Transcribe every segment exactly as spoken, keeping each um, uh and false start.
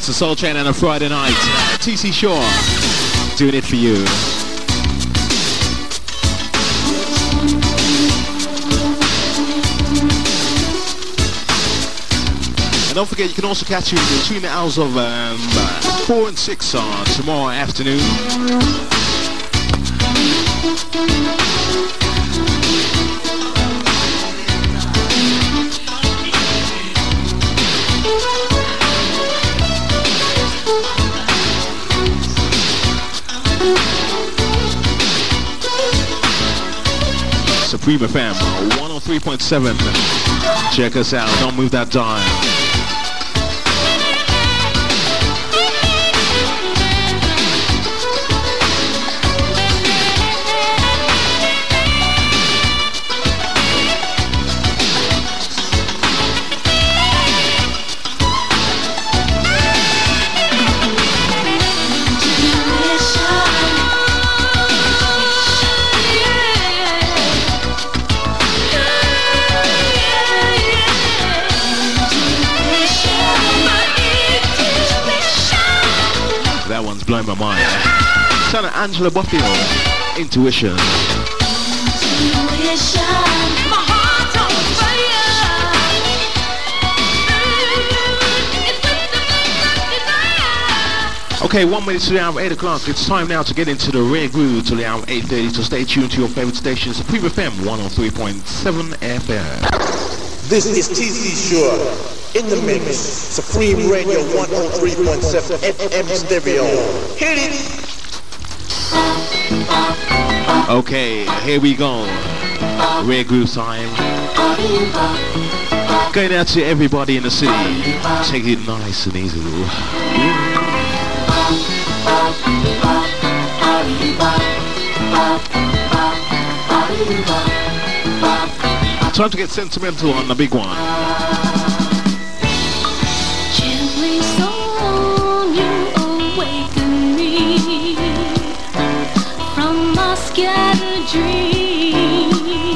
It's a Soul Train on a Friday night. T C Shaw doing it for you. And don't forget, you can also catch you between the hours of um, four and six on tomorrow afternoon. Supreme F M one oh three point seven. Check us out. Don't move that dial. Blowing my mind. Shout out Angela Buffy, Intuition. Okay, one minute to the hour eight o'clock. It's time now to get into the rare groove to the hour eight thirty. So stay tuned to your favorite stations, Supreme F M one oh three point seven F M. This is T C Shaw. In the mix, Supreme Radio one oh three point seven F M stereo. Hit it! Okay, here we go. Rare groove time. Going out to everybody in the city. Take it nice and easy. Time to get sentimental on the big one. Gently soon you awaken me from my scattered dreams.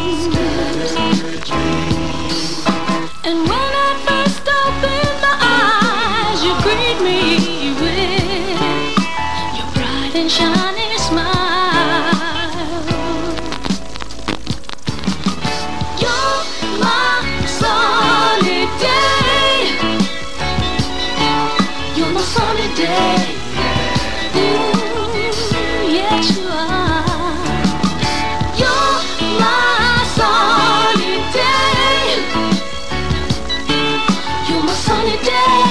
And when I first open my eyes, you greet me with your bright and shining smile. You're my sunny day. You're my sunny day. Ooh, yes you are. You're my sunny day. You're my sunny day.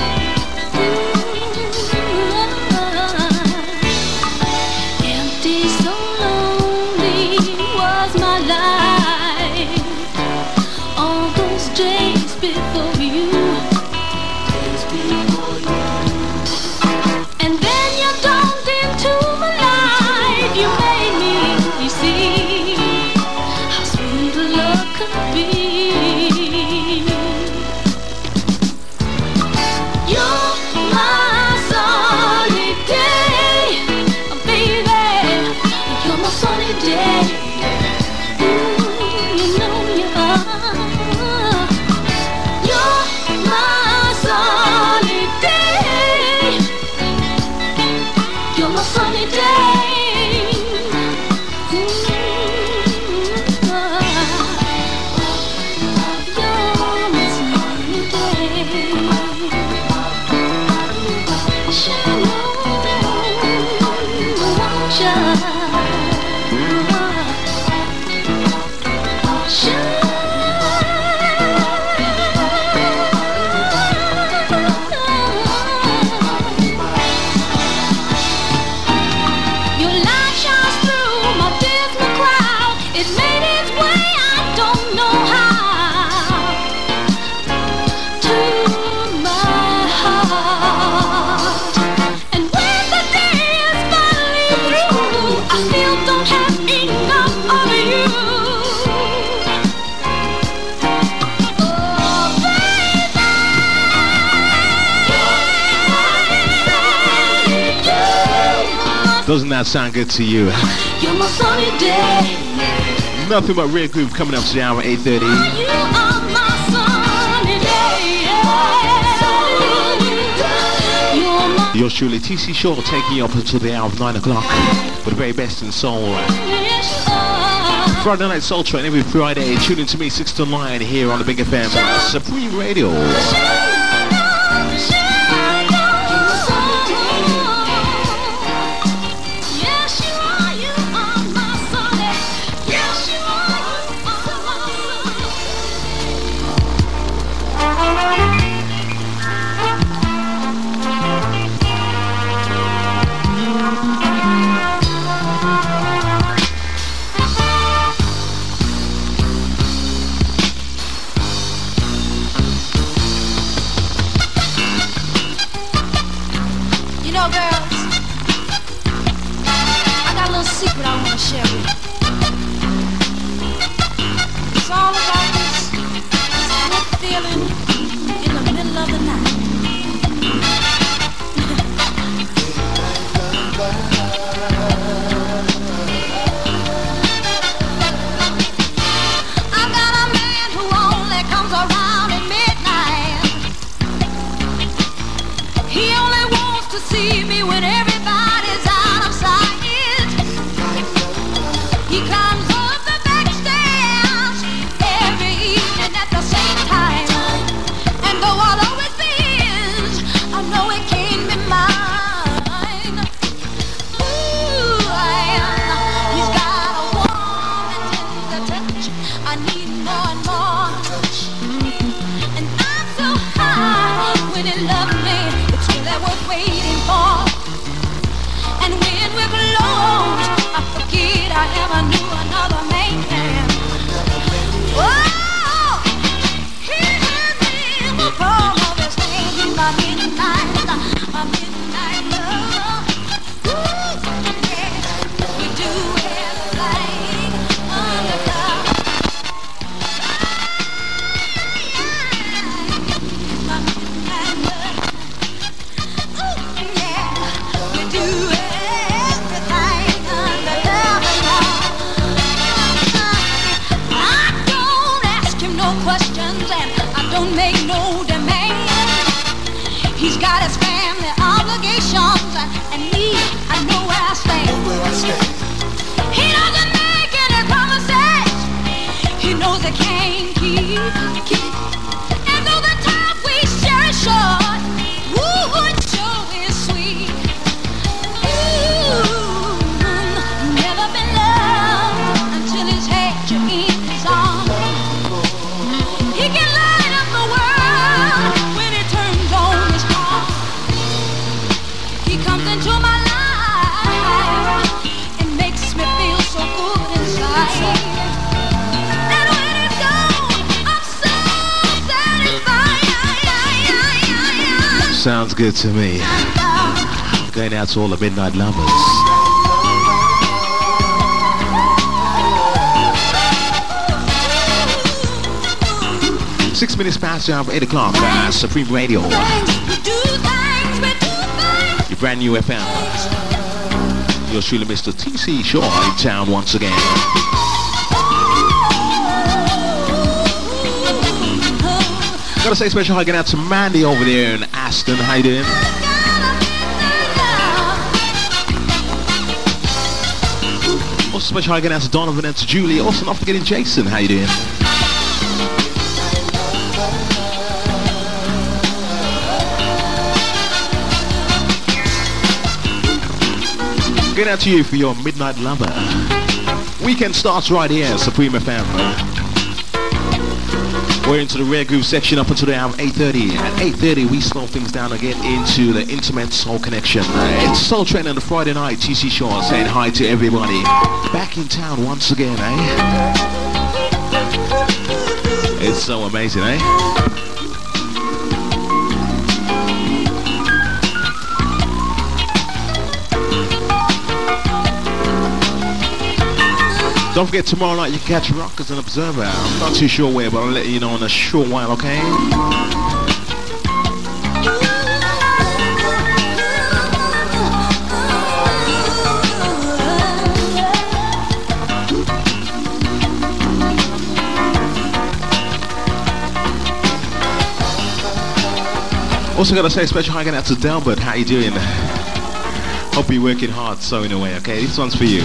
Ooh. Empty, so lonely was my life. All those days before you. And then you dawned into my life. You made me see how sweet love could be. You're my sunny day, baby. You're my sunny day. Ooh, you know you are. You're my sunny day. You're my sunny day. Ooh, you're my sunny day. Shine on, shine. Your light shines through my dismal crowd. It made its way, I don't know how, to my heart. And when the day is finally through, I still don't have enough of you. Oh, baby, Doesn't that sound good to you? you're my sunny day. Nothing but rare groove coming up to the hour eight thirty. You are my sunny day. Yours truly, T C Shaw, taking you up until the hour of nine o'clock with the very best in soul. Friday Night Soul Train every Friday. Tune in to me six to nine here on the Big F M Supreme Radio. Secret I want to share with you. It's all about this good feeling in the middle of the night. I got a man who only comes around at midnight. He only wants to see me when everybody's out of sight. He climbs up the back stairs every evening at the same time. And though I'll always be his, I know it can't be mine. Ooh, and he's got a warm and tender touch. I need more and more. And I'm so high when he loves me. It's really worth waiting for. And when we're close, I forget I ever knew another man. Oh, he has me in the palm of his hand. He's my midnight, my midnight love. Ooh, yeah, we do everything undercover. My midnight love. Ooh, yeah, we do everything. Questions and I don't make no demands. He's got his family obligations and, and me, I know where I stand. Know where I stand. He doesn't make any promises. He knows he can't keep, keep. And though the time we share is short, ooh, it sure is sweet. Ooh, never been loved until he's had you in his arms. He can light up the world when he turns on his heart. He comes into my life and makes me feel so good inside. And when he's gone, I'm so satisfied. Sounds good to me. Going out to all the midnight lovers. Six minutes past the hour of eight o'clock, uh, Supreme Radio. Your brand new F M. You're truly Mister T C Shaw in town once again. Gotta say special hi again out to Mandy over there in Aston. How you doing? Also special hi again out to Donovan and to Julie. Also not forgetting Jason. How you doing? Get out to you for your midnight lover. Weekend starts right here, Supreme F M. We're into the rare groove section up until the hour of eight thirty. At eight thirty, we slow things down and get into the intimate soul connection. It's Soul Train on the Friday night. T C Shaw saying hi to everybody. Back in town once again, eh? It's so amazing, eh? Don't forget, tomorrow night you can catch Rockers and Observer. I'm not too sure where, but I'll let you know in a short while, okay? Also gotta say a special hi out to Delbert. How you doing? Hope you're working hard, sewing away. Okay, this one's for you.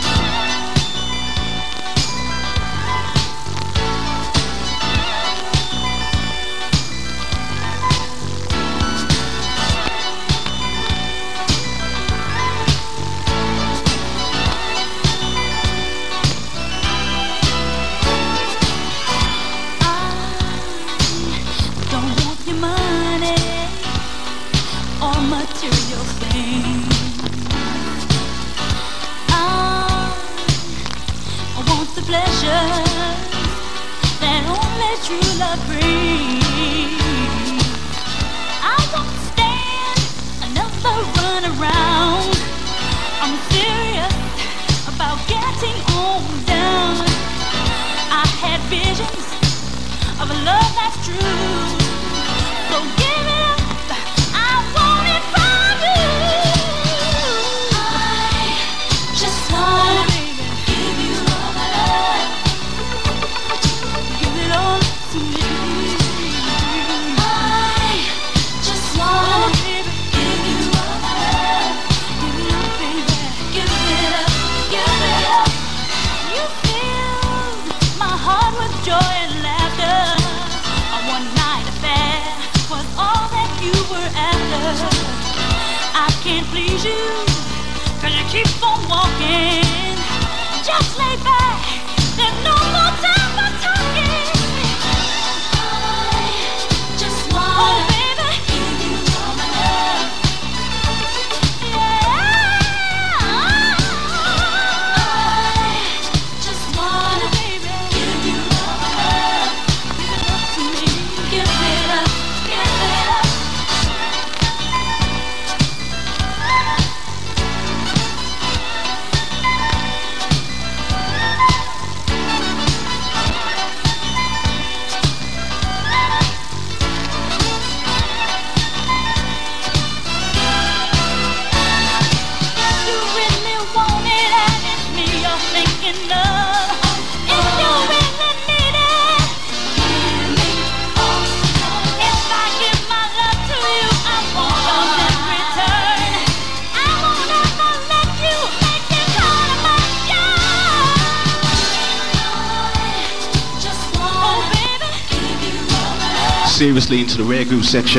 Seriously into the rare groove section.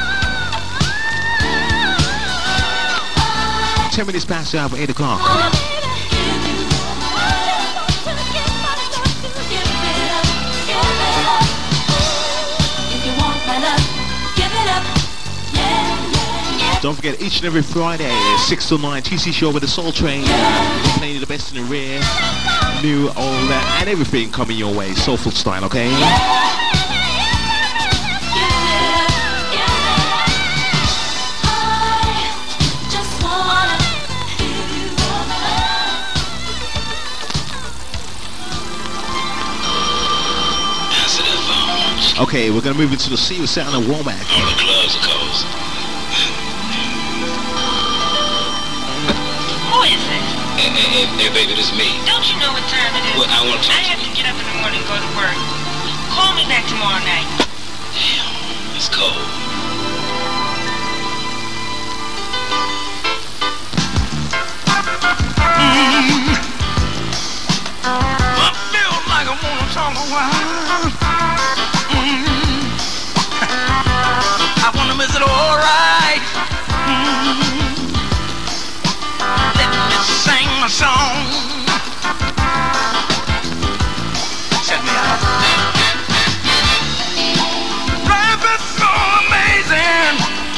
Ten minutes past the hour, eight o'clock. Don't forget, each and every Friday, six to nine, T C Show with the Soul Train. Playing you the best in the rare, new, old, and everything coming your way, soulful style, okay? Okay, we're gonna move into the Sea of Sound and Womack. All the clubs are closed. Who is it? Hey, hey, hey, hey, baby, this is me. Don't you know what time it is? Well, I want to talk I to have you. to get up in the morning and go to work. Call me back tomorrow night. Damn, it's cold. Mm. I feel like I wanna talk a while. I wonder, is it alright? Mm. Let me sing my song. Check me out. Life is so amazing.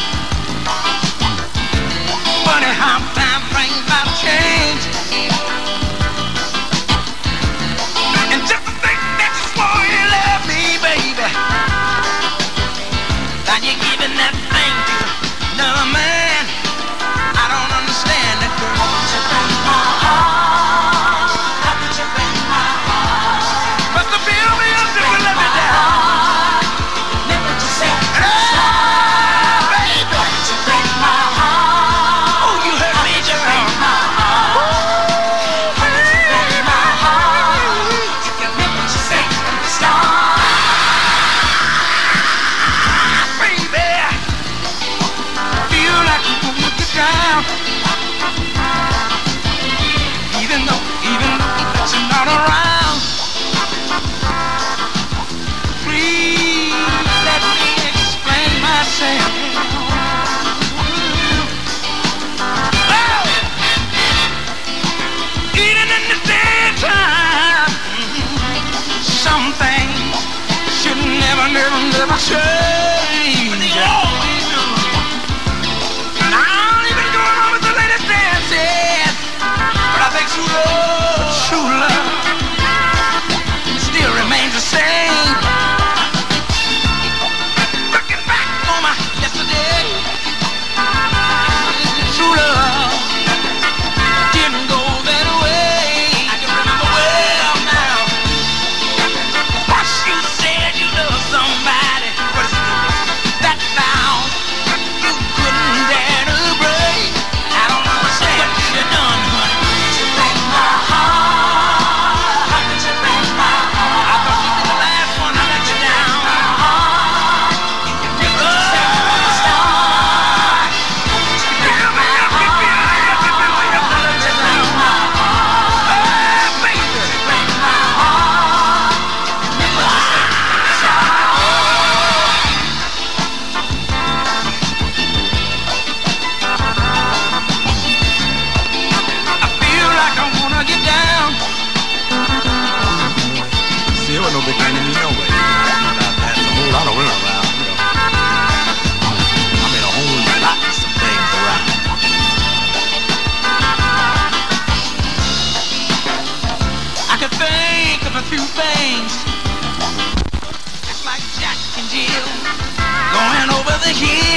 Funny how time brings about change. And just to think that you swore you love me, baby. Now you're giving that thing to another man. I don't understand it, girl. How could you break my heart? How could you break my heart? But to feel me until you let me down. Never to say ah, baby. How could you break my heart? Oh, you hurt me, girl. How could you break my heart? You can never to say from the start. Baby,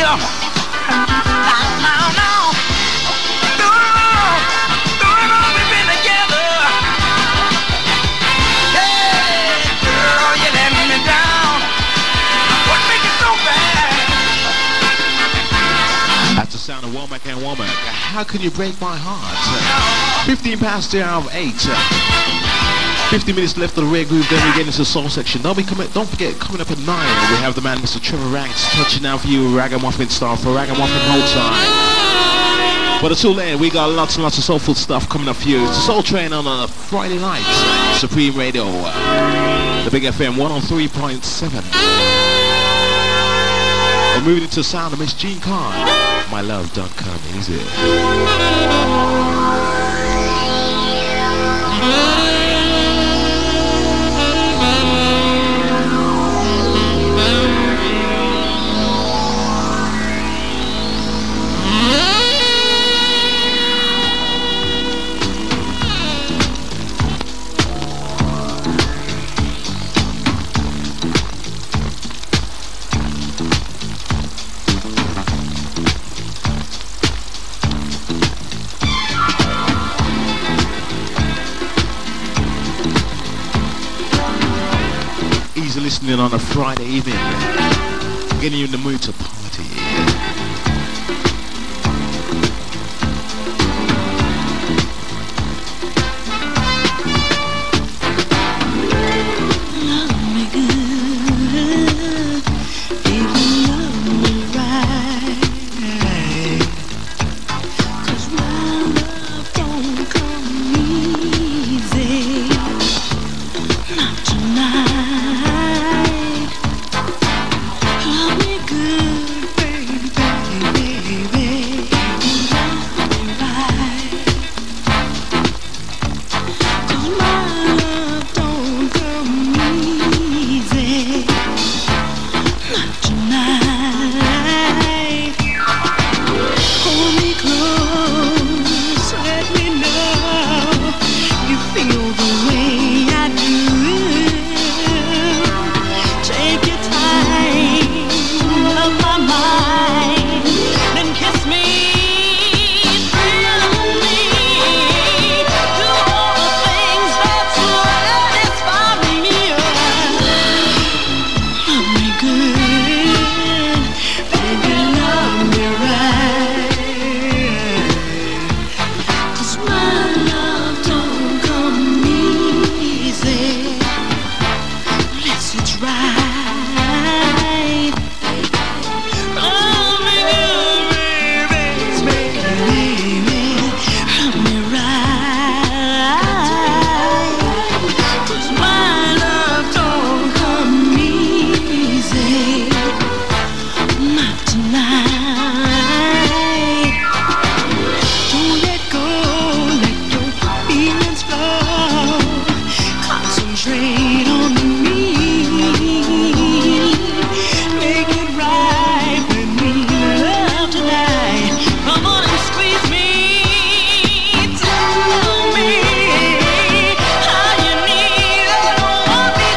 Now, now, now. Through it all, through it all, we've been together. Hey, girl, you let me down. What make it so bad? That's the sound of Womack and Womack. How can you break my heart? fifteen past the hour of eight. fifty minutes left of the Red Groove, then we get into the soul section. Don't, be coming, don't forget, coming up at nine, we have the man, Mister Trevor Ranks, touching out for you, Ragamuffin style for Ragamuffin whole time. But until then, we got lots and lots of soulful stuff coming up for you. It's the Soul Train on a Friday night. Supreme Radio, the Big F M one oh three point seven. We're moving into the sound of Miss Jean Carn. My love don't come easy. Listening on a Friday evening, getting you in the mood to party. Love me good, baby, love me right, 'cause my love don't come easy, not tonight. Love me good, baby, baby, love me right, 'cause my love don't come easy, not tonight. Hold me close, let me know you feel the way I do. Take your time, love my mind, then kiss me, thrill me, do all the things that satisfy me. Love me good, baby, love me right, 'cause my love don't come easy, unless it's right. Love me good, baby, baby, love me right, 'cause my love don't come easy, not tonight. Don't let go, let your feelings flow. Concentrate on me, make it right with me, love tonight. Come on and squeeze me, tell me how you need and want me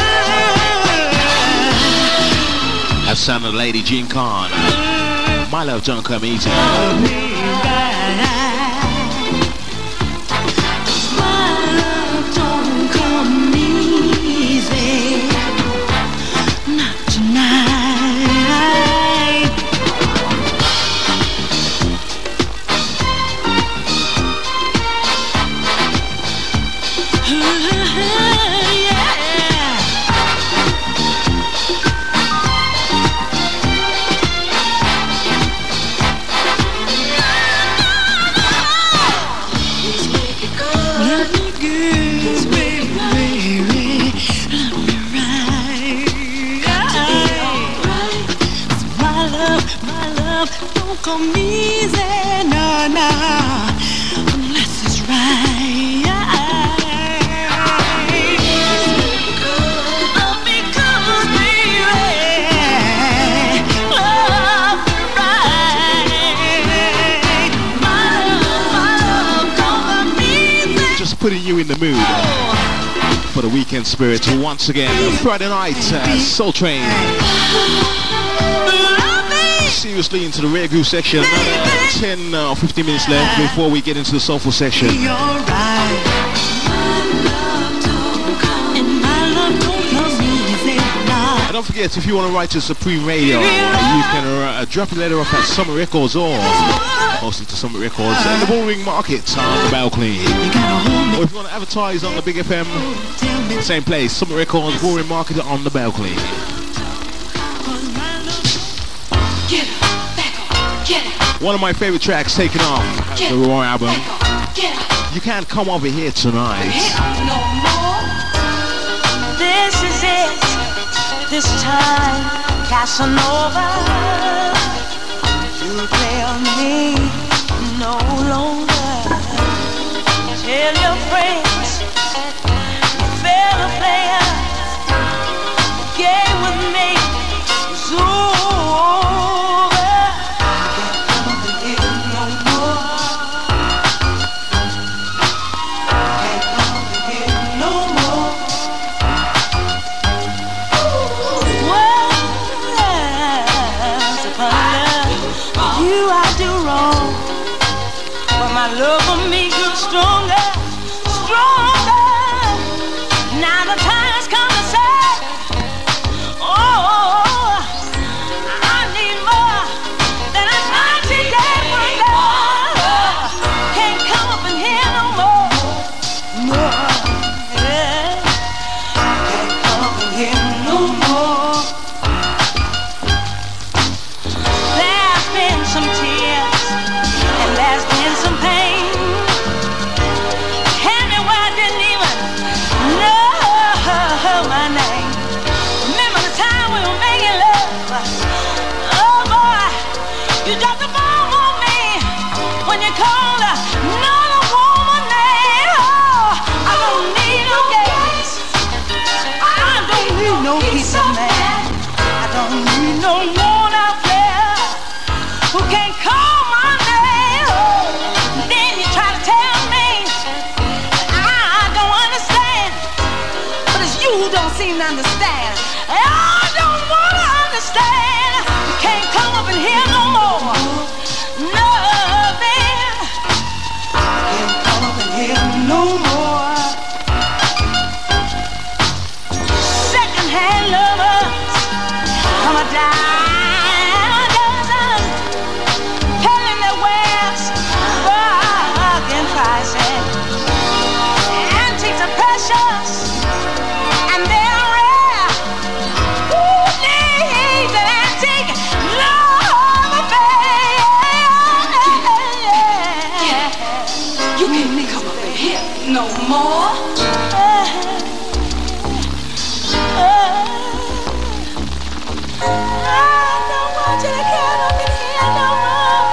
to. That sound of Lady Jean Carn. My love don't come easy. Love me right, 'cause my love don't come easy, not tonight. Ooh, yeah. Love me good, baby, baby, love me right. My love, my love don't come easy, no, no, unless it's right. Love me good, baby, love me right. My love, my love don't come easy. Just putting you in the mood for the weekend spirit once again. Friday night, uh, Soul Train. See you continuously into the rare groove section. Another ten or uh, fifteen minutes left before we get into the soulful section. And don't forget, if you want to write to Supreme Radio, you can uh, drop a letter off at Summit Records or hosted to Summit Records in the Bullring Market on the Balcony. Or if you want to advertise on the Big F M, same place, Summit Records, Bullring Market on the Balcony. Get up, back up, get up. One of my favorite tracks taken off the Roy album. Back up, get up. You can't come over here tonight. No more. This is it. This time, Casanova, you play on me no longer. Tell your friends you fair to play a game with me. It's over. Can't come here no more. Can't come here no more. You I do wrong, but my love for me grew stronger, stronger. Now the time's come to say, oh, I need more than a ninety-day wonder. Can't come up in here no more, more. Yeah. Can't come up in here no more. Some tears and there's been some pain. Had me where I didn't even know my name. Remember the time we were making love? Oh boy, you dropped the bomb on me when you called another woman name. Oh, I don't need no games. I don't need no piece of man. I don't need no worn out player who can't call my name. Then you try to tell me I don't understand, but it's you who don't seem to understand. I don't want to understand. You can't come up in here no more. Nothing. Can't come up in here no more. Second-hand lovers come a dime. Antiques are precious and they're rare. Who needs an antique love affair? You can't come up in here no more. I don't want you to come up in here no more.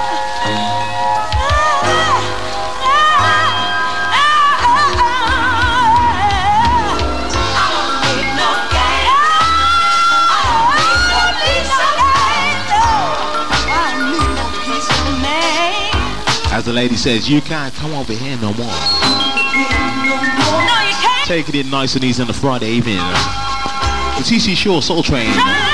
As the lady says, you can't come over here no more. No, you can't. Taking it nice and easy on a Friday evening. The T C Shaw Soul Train.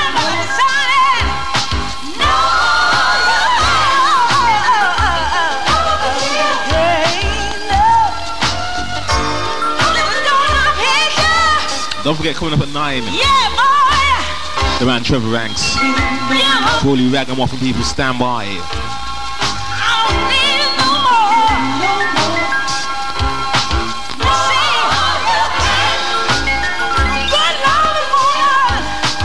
Don't forget, coming up at nine, Yeah, boy. the man Trevor Ranks. Yeah, For all you ragamuffin people, stand by. I don't need it no more. You see, good loving woman,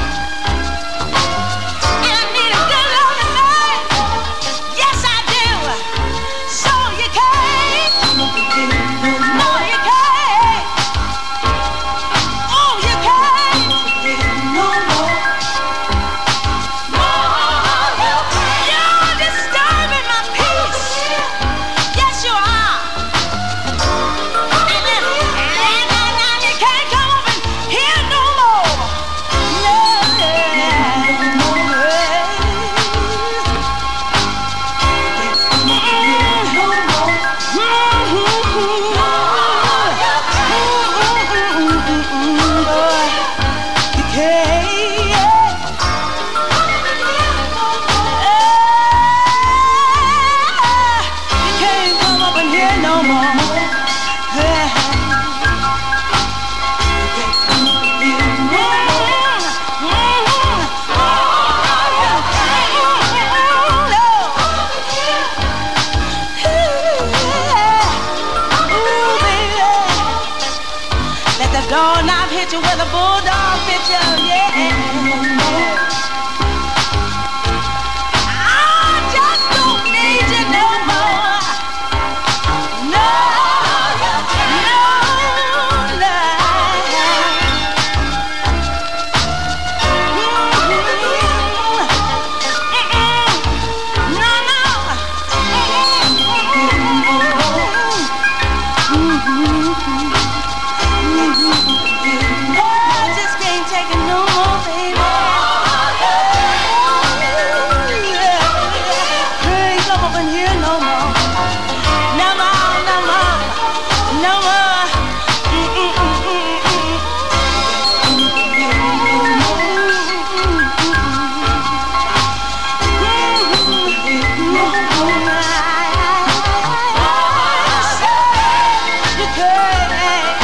and I need a good loving man. Yes, I do. So you can't. No, you can't. Oh, you can't. No more. No, you understand? with a bulldog picture, yeah. I just don't need you no more. No, no, no. I just can't take it no more, baby. Ain't come up in here no more. No more, no more, no more. You could.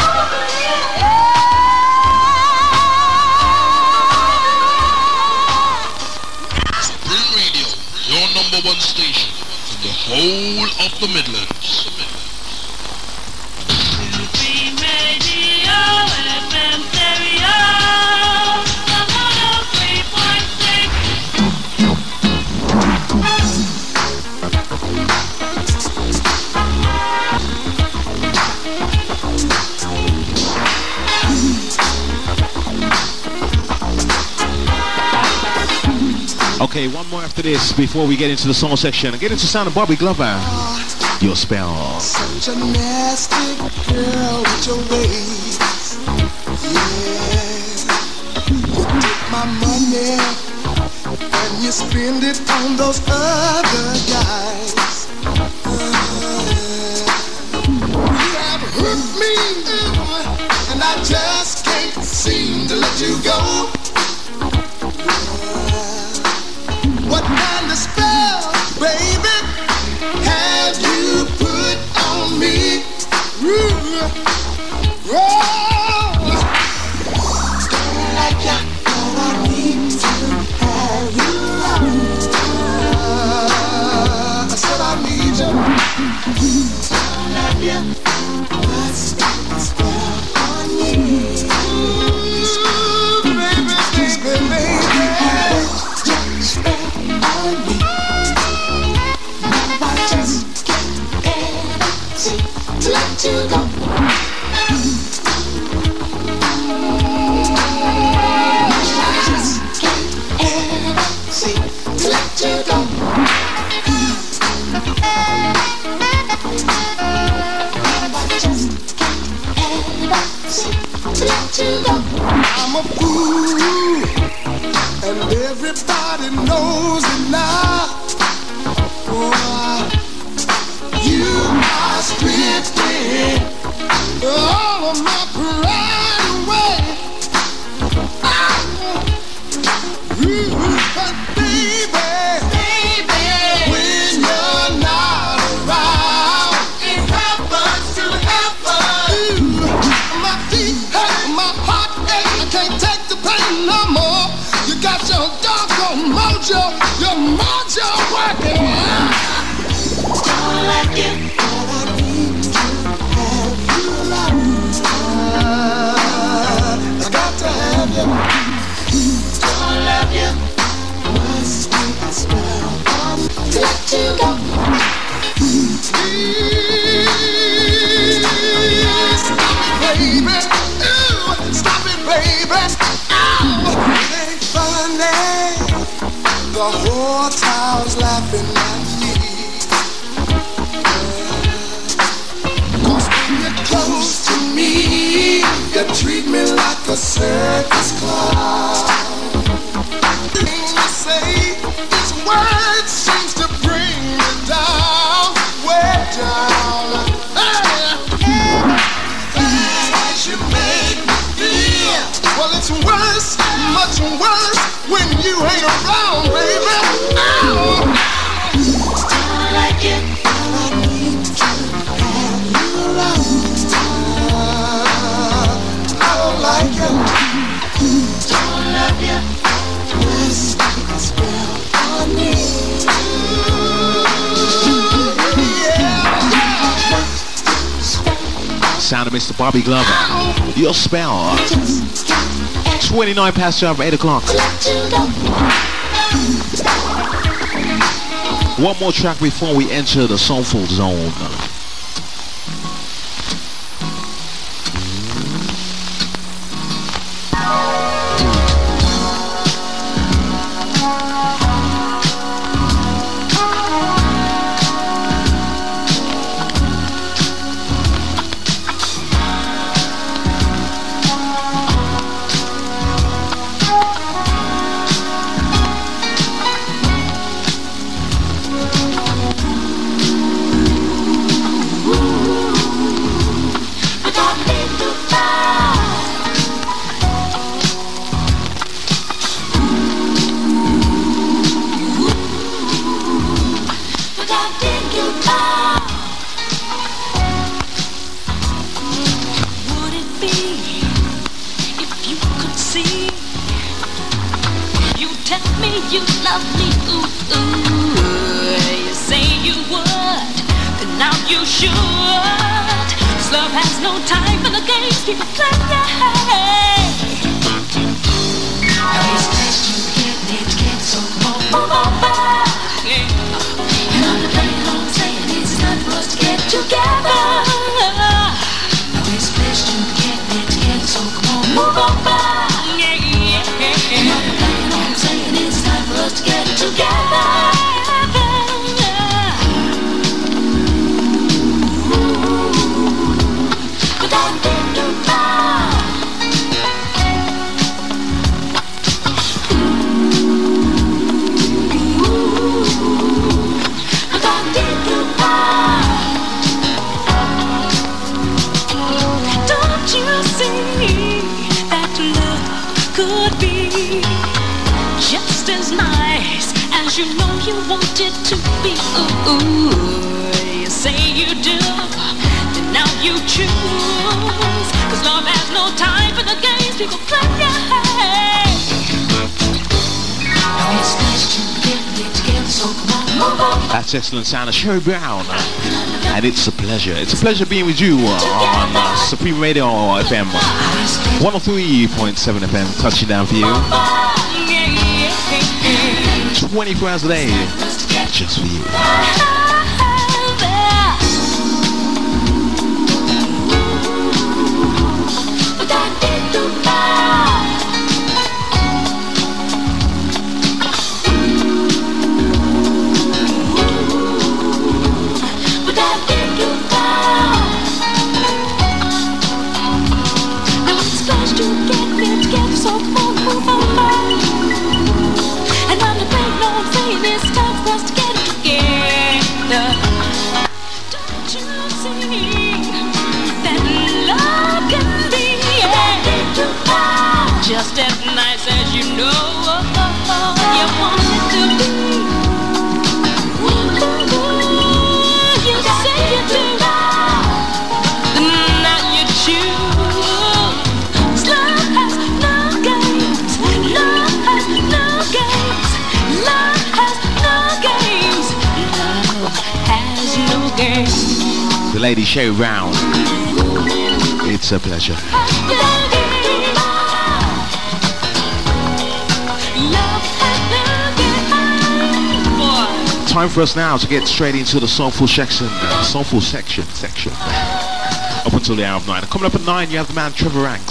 Supreme Radio, your number one station in the whole of the Midlands. Supreme Radio, F M stereo, one oh three point six. Okay, one more after this before we get into the song section and get into sound of Bobby Glover. Your spell. Such a nasty girl with your ways. Yeah. You take my money and you spend it on those other guys. Uh, you have hurt me, and I just can't seem to let you go. What kind of spell, baby, have you put on me? Ooh. Oh. Don't like ya, but I need to have you around. Uh, I said I need you. Don't love ya, what's that spell on me? Ooh, baby, baby, baby. To let you go. I just can't ever seem to let you go. I just can't ever seem to let you go. I'm a fool, and everybody knows it now. Oh, you are stripping all of my pride away. Oh, ooh, but baby, baby, when you're not around, it happens to happen. Ooh, my feet hurt, my heart ache, I can't take the pain no more. You got your doggone mojo, your mojo working. Don't like it, but I need to have you around. Uh, I got to have you. Don't love you, must be a spell on to let you go. Please stop it, baby. Ooh, stop it, baby. Ow, it ain't funny. The whole town's laughing at me. Close to me, you treat me like a circus clown. Things you say, each word seems to bring me down, way down. Hey, as you make me feel, well it's worse, much worse when you ain't around, baby. Ow. Don't like it, but I need to have you around. Like you, don't love you, must be a spell Sound of Mister Bobby Glover. Your spell. twenty-nine past twelve, eight o'clock. One more track before we enter the soulful zone. That's excellent sound of Sherry Brown, and it's a pleasure. It's a pleasure being with you on uh, Supreme Radio F M, one oh three point seven F M, touching down for you. twenty-four hours a day, just for you. Just as nice as you know you want it to be. You say you do, now you choose. Love has no games. Love has no games. Love has no games. Love has no games. The lady Sherry Brown. It's a pleasure. Time for us now to get straight into the soulful section, uh, soulful section, section. Up until the hour of nine. Coming up at nine, you have the man Trevor Ranks.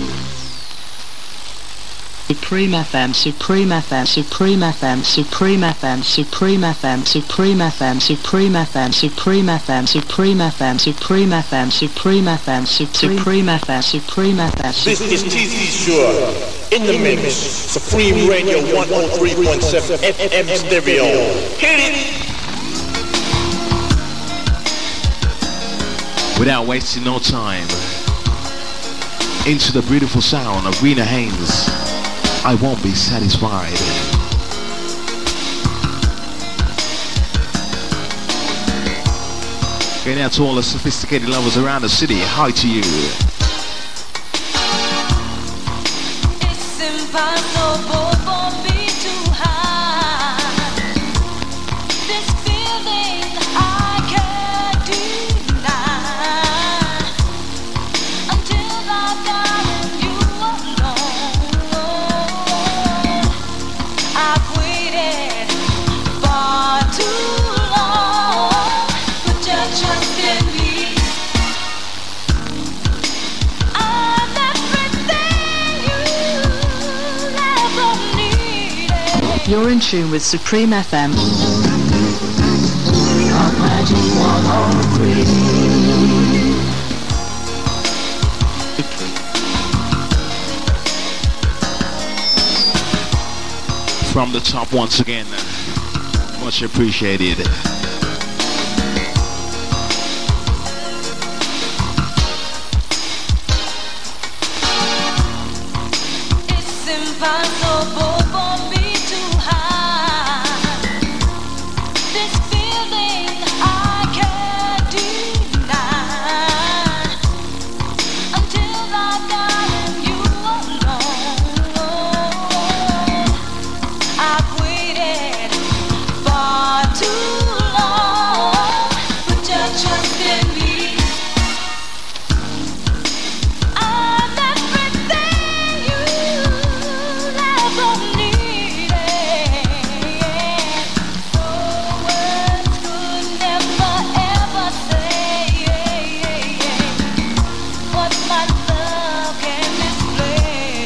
Supreme F M, Supreme F M, Supreme F M, Supreme F M, Supreme F M, Supreme F M, Supreme F M, Supreme F M, Supreme F M, Supreme F M, Supreme F M, Supreme F M, Supreme F M. This is T C Shore in the mix. Supreme Radio one oh three point seven F M stereo. Hit it! Without wasting no time, into the beautiful sound of Rena Haynes. I won't be satisfied. Going out to all the sophisticated lovers around the city, hi to you. It's impossible for me to hide this feeling I can't deny. in tune with Supreme F M. From the top once again, much appreciated. It's impossible for me to hide this feeling I can't deny until I got in you alone. I've waited far too long. Put your trust in me. I'm everything you ever needed. No words could never ever say what my love can display.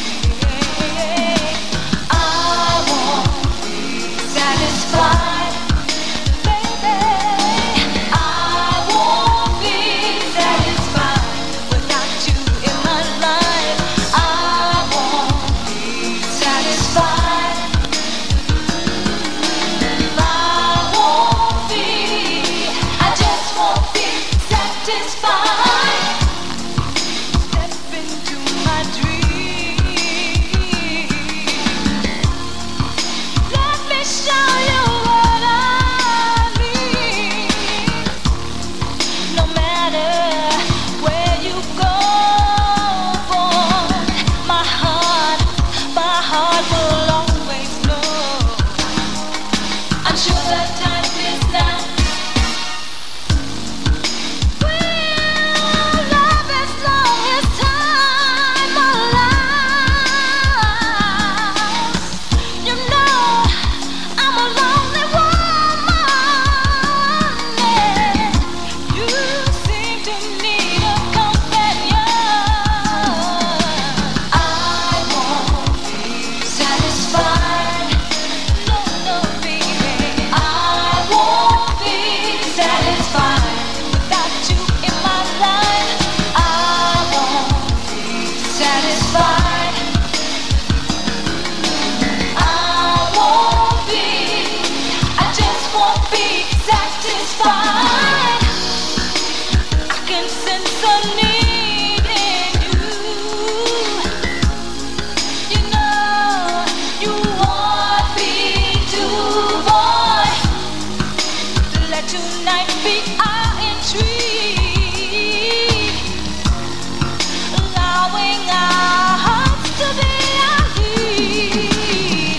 I won't be satisfied, baby. I won't be satisfied without you in my life. I won't be satisfied. I won't be. I just won't be satisfied. Step into my dream. Let me show you what I mean. No matter where you go, boy, my heart, my heart will always know. I'm sure the time is now. We'll love as long as time allows. You know I'm a lonely woman. You seem to need a companion. I won't be satisfied. No, no, baby. I won't be satisfied without you in my life. I won't be satisfied. I won't be. I just won't be satisfied. I can sense a need in you. You know you want me to, boy. Let tonight be our intrigue, allowing our hearts to be our lead.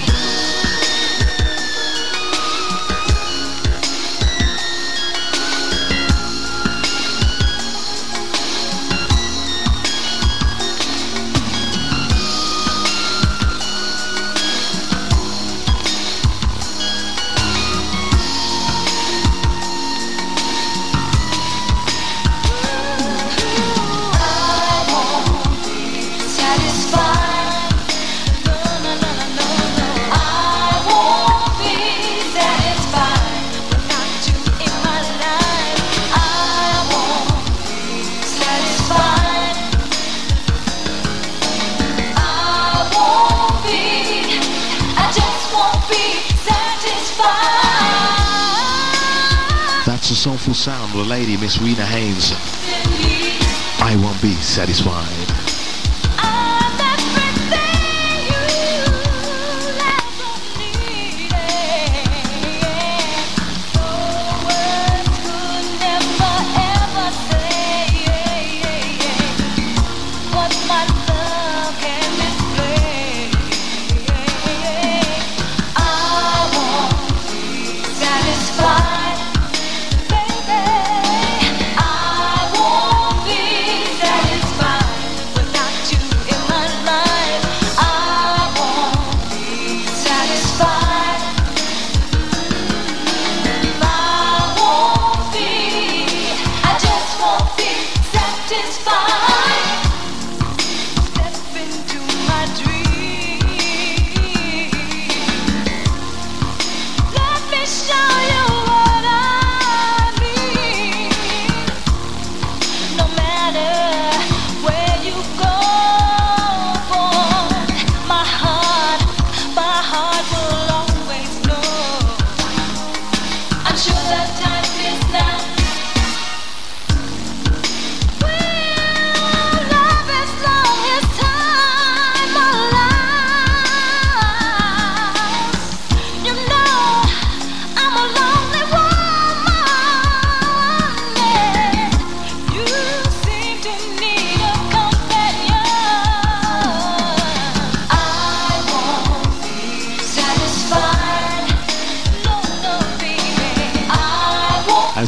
That's a soulful sound of the lady, Miss Rena Haynes. I won't be satisfied. I'm everything you ever needed. No words could never ever say what my love can display. I won't be satisfied, baby. I won't be satisfied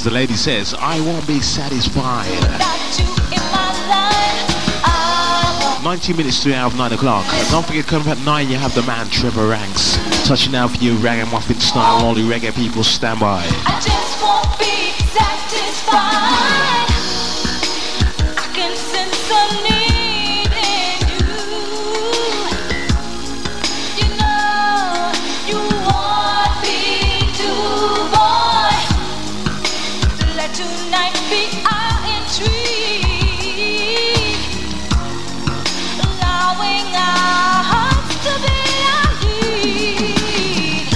the lady says, I won't be satisfied. ninety minutes to the hour of nine o'clock. Don't forget, coming up at nine, you have the man Trevor Ranks touching out for you, ragamuffin style. All the reggae people stand by. I just won't be satisfied. I can sense a need in you. You know you want me to, boy. Let tonight be our intrigue, allowing our hearts to be our lead.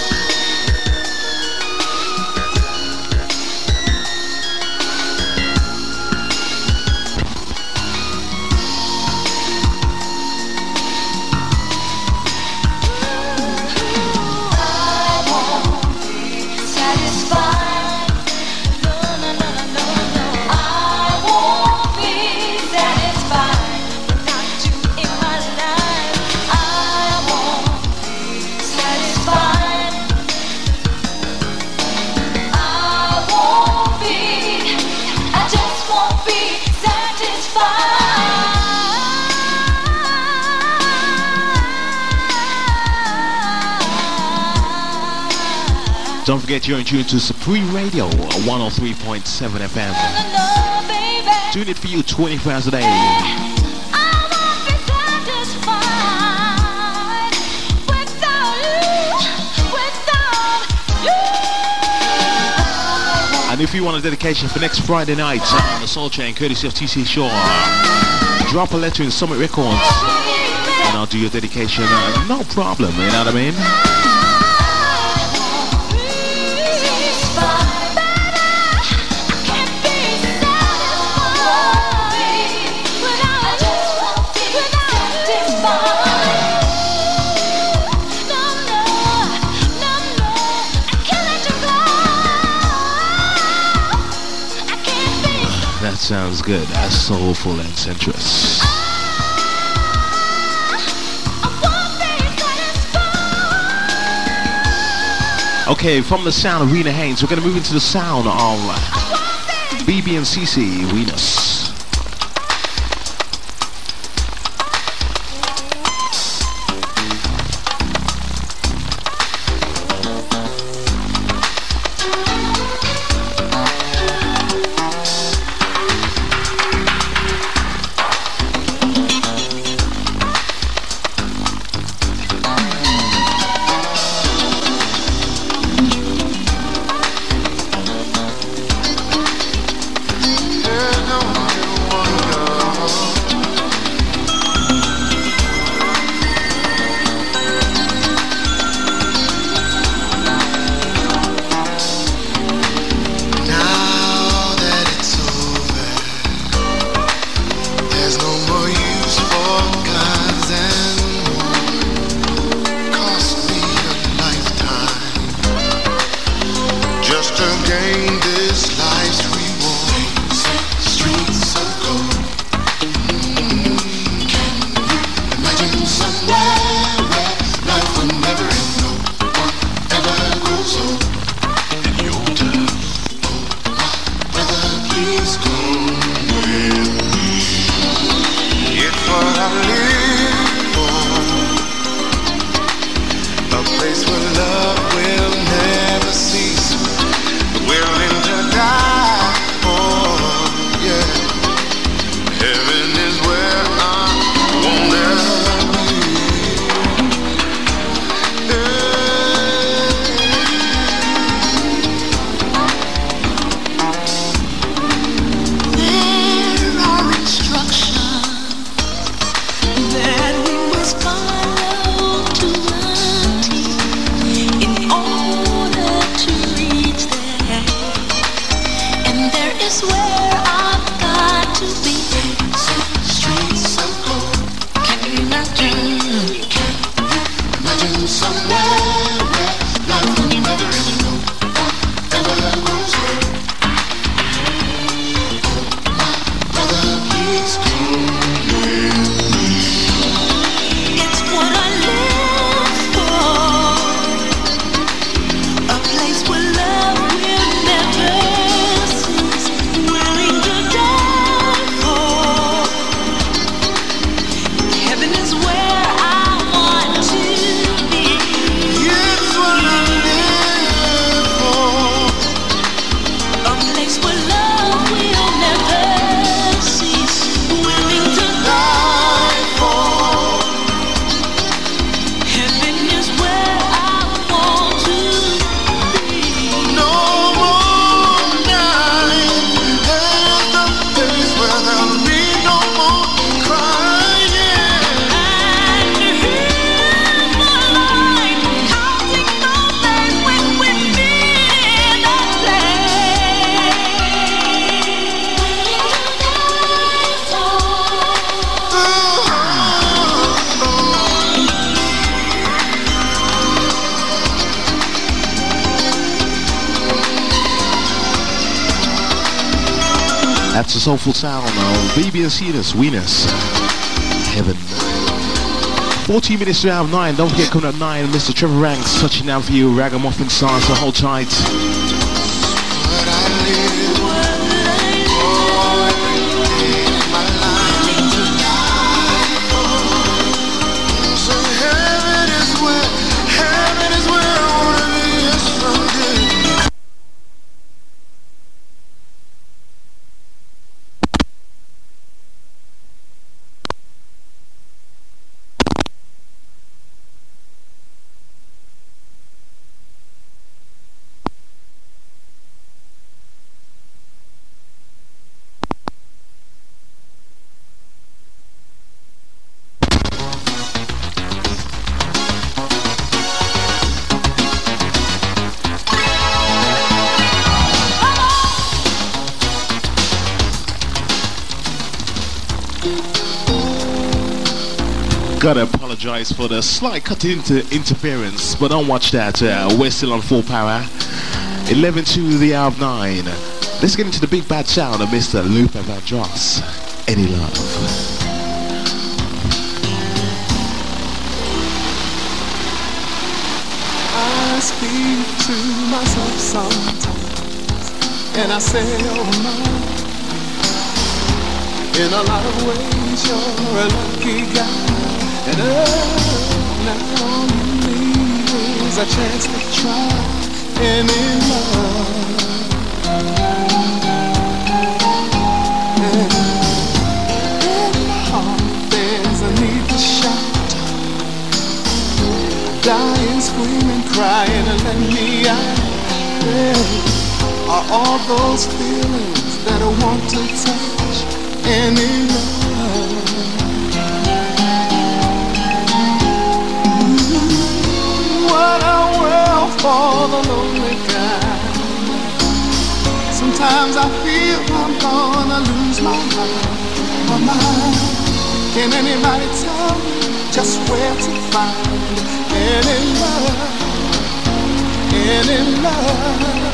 Don't forget you're in tune to Supreme Radio, one oh three point seven F M. Tune it for you twenty-four hours a day. And if you want a dedication for next Friday night on the Soul Chain, courtesy of T C Shaw, drop a letter in Summit Records and I'll do your dedication. Uh, no problem, you know what I mean? That sounds good. That's soulful and sensuous. Okay, from the sound of Rena Haynes, we're going to move into the sound of B B and C C, Venus. Place where love will never cease. We'll That's the soulful sound of B B and Cetus, Venus, Heaven. fourteen minutes to have nine. Don't forget, coming at nine, Mister Trevor Ranks touching down for you, Ragamuffin stars, so hold tight. Gotta apologize for the slight cut into interference, but don't watch that. Uh, we're still on full power. eleven to the hour of nine. Let's get into the big bad sound of Mister Luther Vandross. Any love? I speak to myself sometimes, and I say, oh my. In a lot of ways, you're a lucky guy. And oh, now all you need is a chance to try any love. And in my heart there's a need to shout, dying, screaming, crying, and let me out. There are all those feelings that I want to touch any love. What a world for the lonely guy. Sometimes I feel I'm gonna lose my mind, my mind. Can anybody tell me just where to find any love, any love?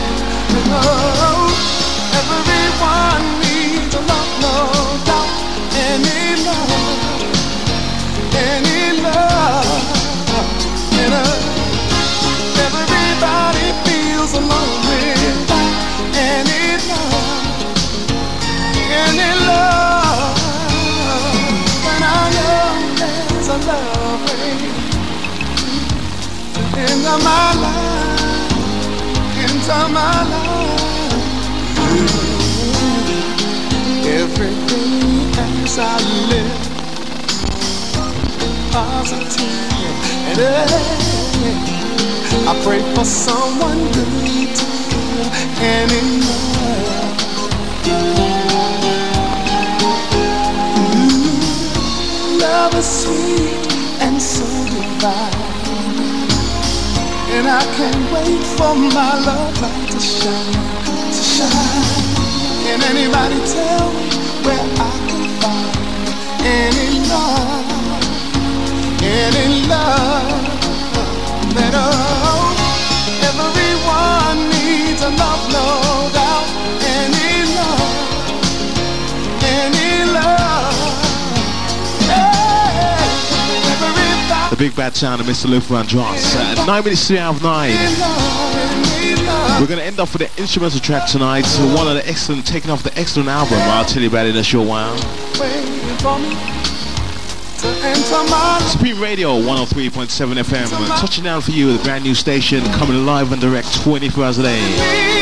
Oh, everyone needs a love, no doubt. Any love, any love. And uh, everybody feels alone without any love, any love. And I know there's a love way into my life, into my life. Every day as I live positive, and I pray for someone good to feel and in love. Ooh, love is sweet and so divine, and I can't wait for my love light to shine, to shine. Can anybody tell me where I can find any love, any love? That oh, everyone needs a love, no doubt. Any love, any love. Hey, everybody. The big bad sound of Mister Luther Vandross. Uh, nine minutes to the hour of nine. We're gonna end off with the instrumental track tonight. So one of the excellent, taken off the excellent album. I'll tell you about it in a short while. Supreme Radio one oh three point seven F M, touching down for you with a brand new station, coming live and direct twenty-four hours a day.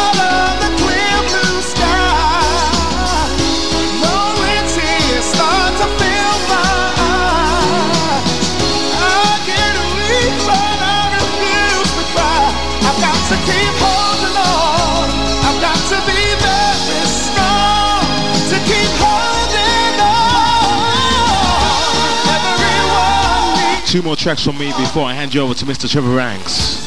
Two more tracks from me before I hand you over to Mister Trevor Ranks.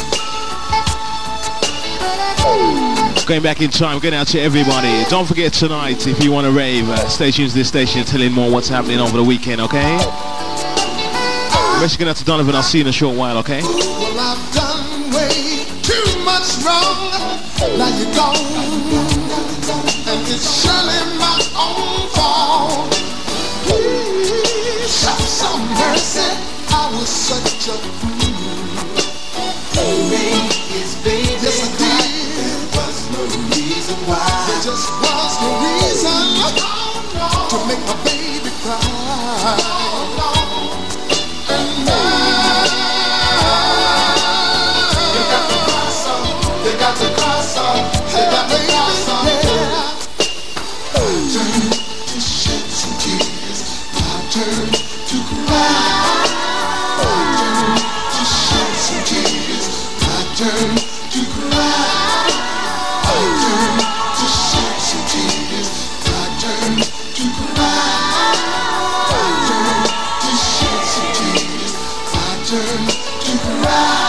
Going back in time, going out to everybody. Don't forget tonight, if you want to rave, uh, stay tuned to this station, telling more what's happening over the weekend, okay? Going out to Donovan, I'll see you in a short while, okay? Well, I've done way too much wrong. Now you're gone. and it's surely my own fault. Please show some mercy. I was such a fool. Baby, it's baby. Yes, I did. There was no reason why. There just was no reason to make my baby cry. And now you got the cross on. You got the cross on. You got the cross on. I turn to shed some tears. I turn to cry. I turn to shed some tears. I turn to cry. I turn to shed some tears. I turn to cry. I turn to shed some tears. I turn to cry.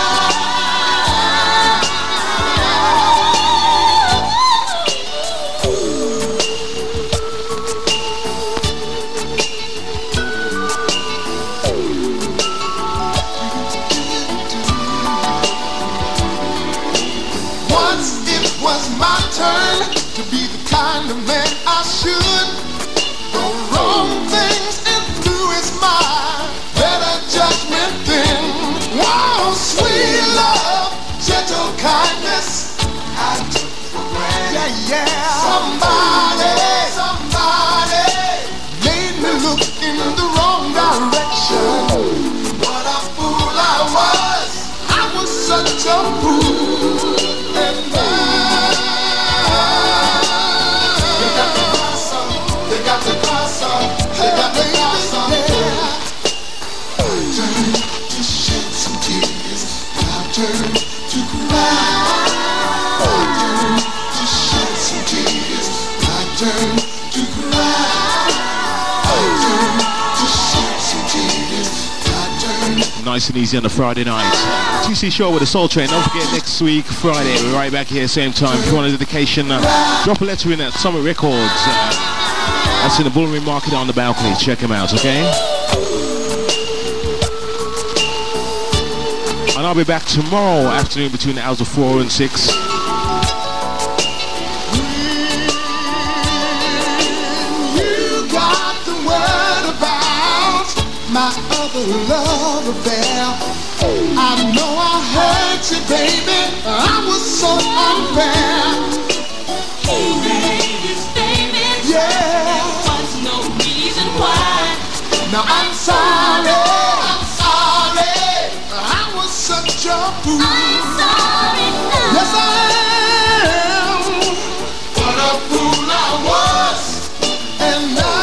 Once it was my turn to be the kind of man I should. The wrong things influence my better judgment then. Wow, sweet love, gentle kindness, I took for granted. Yeah, yeah. Somebody, somebody made me look in the wrong direction. What a fool I was. I was such a fool. And now they got the cross on. They got the cross on. They got the cross on. I turn to shed some tears. I turn to cry. I turn to shed some tears. I turn to cry. I turn to shed some tears. I turn. Nice and easy on a Friday night. T C Show with the Soul Train. Don't forget next week, Friday, we're right back here, same time. If you want a dedication, uh, drop a letter in at Summit Records. Uh, that's in the Bullring Market on the balcony. Check them out, okay? And I'll be back tomorrow afternoon between the hours of four and six. You got the word about my other love affair. I know I hurt you, baby. I was so unfair. Baby, baby, Yeah. there was no reason why. Now I'm sorry. I'm sorry. I was such a fool. I'm sorry now. Yes, I am. What a fool I was. And now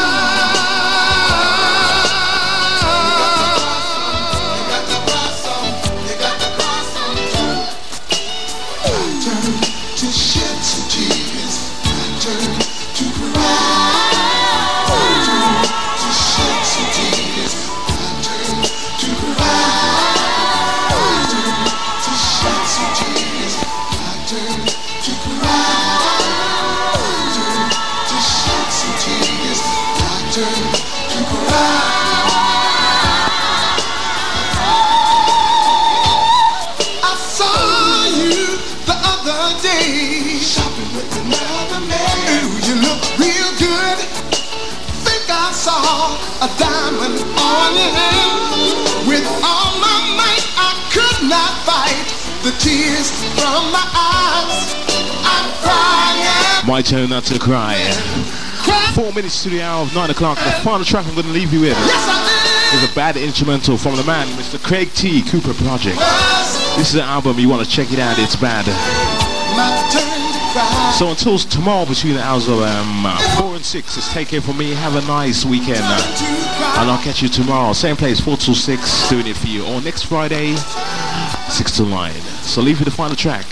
you got the cross on. You got the cross on too. I turn to shed some tears. I turn to cry. I turn to shed some tears. I turn to cry. I turn to shed some tears. I turn to cry. I turn to shed some tears. I turn to cry. I saw you the other day shopping with another man. Ooh, you look real good. Think I saw a diamond on your hand. With all my might, I could not fight the tears from my eyes. I'm crying. My turn not to cry. Four minutes to the hour of nine o'clock. The final track I'm going to leave you with Yes, I is a bad instrumental from the man, Mister Craig T. Cooper Project. did. This is an album, you want to check it out, it's bad. My turn to cry. So until tomorrow between the hours of um, uh, four and six, it's take care from me. Have a nice weekend. Uh, To cry. and I'll catch you tomorrow. Same place, four till six, doing it for you. Or next Friday, six till nine. So leave you the final track.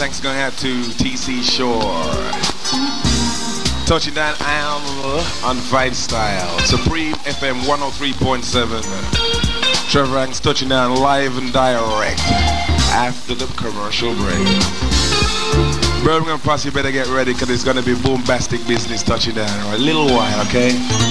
thanks going out to T C Shore. Touching down on Vibe Style. Supreme F M one oh three point seven. Trevor Hanks touching down live and direct after the commercial break. Birmingham Posse, you better get ready because it's going to be bombastic business touching down in a little while, okay?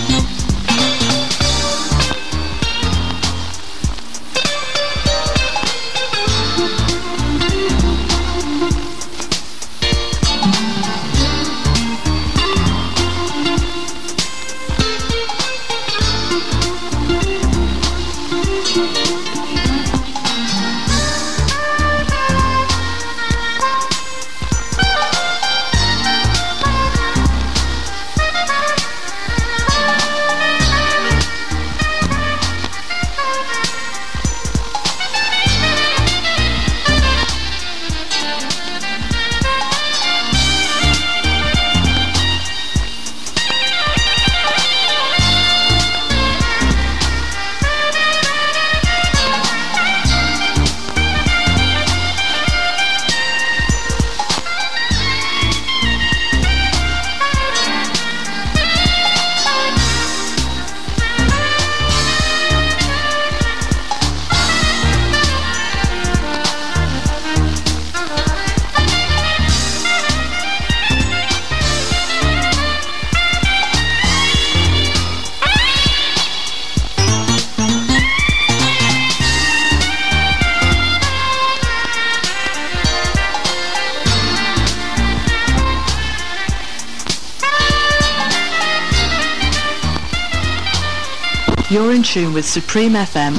You're in tune with Supreme F M.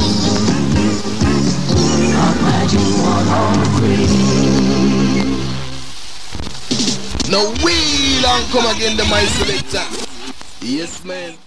Now we long come again, the my selector. Yes, man.